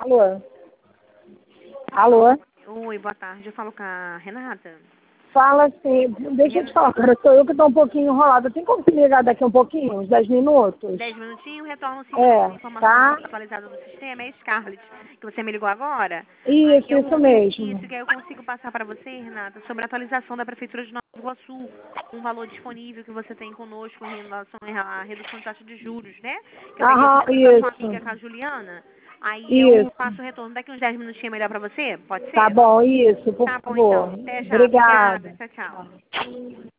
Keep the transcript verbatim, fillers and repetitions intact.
Alô? Alô? Oi, boa tarde. Eu falo com a Renata. Fala assim, deixa eu te falar, cara, sou eu que estou um pouquinho enrolada. Tem como me ligar daqui um pouquinho, uns dez minutos? Dez minutinhos, retorno sim É, a informação tá? mais atualizada do sistema. É Scarlett, que você me ligou agora. Aí Isso, eu, isso mesmo. isso que aí eu consigo passar para você, Renata, sobre a atualização da Prefeitura de Nova Iguaçu. Um valor disponível que você tem conosco em relação à redução de taxa de juros, né? Que eu peguei Aham, junto com a sua isso, amiga, com a Juliana. Aí eu isso. faço o retorno daqui uns dez minutinhos melhor para você? Pode Tá ser? bom, isso, por Tá bom, favor. então. Até já. Obrigada. Obrigada. Tchau, tchau. Tchau.